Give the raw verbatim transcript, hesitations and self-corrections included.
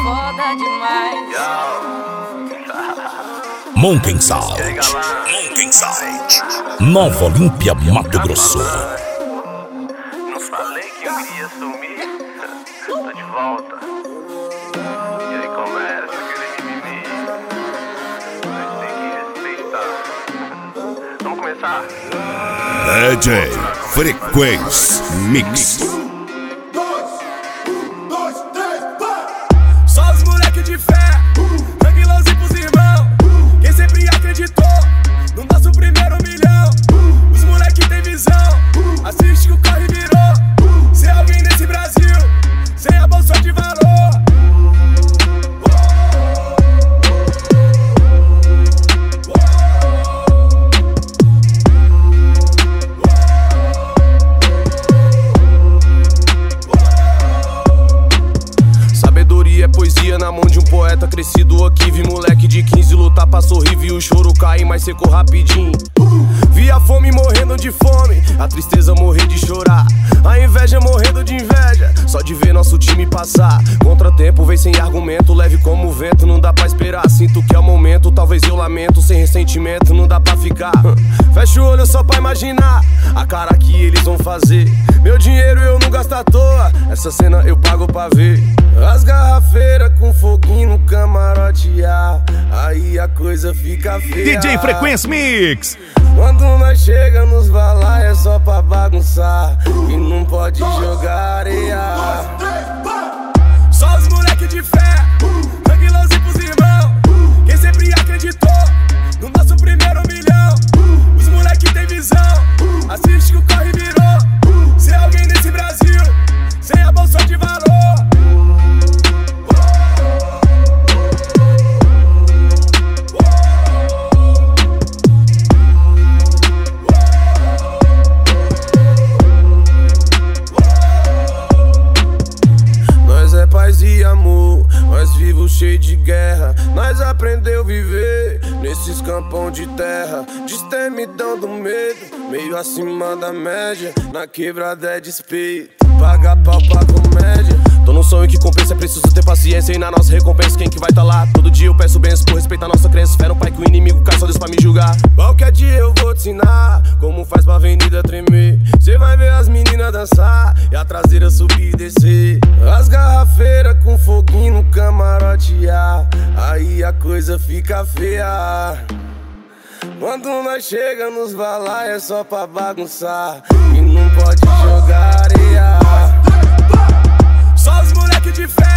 foda demais. Monkey Sound, Monkey Sound, Nova Olímpia, Mato Grosso. Não falei que eu iria sumir? Tô de volta. E aí começa aquele mimimi. Mas tem que respeitar. Vamos começar? D J Frequência Mix. Só os moleque de fé, tranquilãozinho pros irmãos. Quem sempre acreditou no nosso primeiro milhão. Os moleque tem visão, assiste que o corre virou. Ser alguém nesse Brasil, sem a bolsa de valor. Sabedoria é poesia na mão de um poeta crescido aqui. Vi moleque de quinze lutar pra sorrir, vi o choro cair, mas secou rapidinho. Vi a fome morrendo de fome, a tristeza morrer de chorar, a inveja morrendo de inveja, só de ver nosso time passar. Contratempo vem sem argumento, leve como o vento, não dá pra esperar. Sinto que é o momento, talvez eu lamento, sem ressentimento, não dá pra ficar. Fecha o olho só pra imaginar a cara que eles vão fazer. Meu dinheiro eu não gasto à toa, essa cena eu pago pra ver. As garrafeiras com foguinho no camarote, ah, aí a coisa fica feia. D J Frequência Mix. Quando nós chega nos balai é só pra bagunçar e não pode jogar areia. Só os moleque de fé, tranquilãozinho pros irmãos. Quem sempre acreditou no nosso primeiro milhão. Os moleque tem visão, assiste que o corre virou. Ser alguém nesse Brasil, sem a bolsa de valor. Paz e amor, nós vivos cheio de guerra. Nós aprendeu a viver nesses campão de terra. Destemidão do medo, meio acima da média. Na quebrada é despeito, paga pau pra comédia. Tô num sonho que compensa, é preciso ter paciência. E na nossa recompensa, quem que vai tá lá? Todo dia eu peço bênçãos por respeitar nossa crença. Fé no pai que o inimigo cai, só Deus pra me julgar. Qualquer dia eu vou te ensinar como faz pra avenida tremer. Cê vai ver as meninas dançar e a traseira subir e descer. As garrafeiras com foguinho no camarote, ah, aí a coisa fica feia. Quando nós chega nos balai é só pra bagunçar e não pode jogar areia. Só os moleque de fé,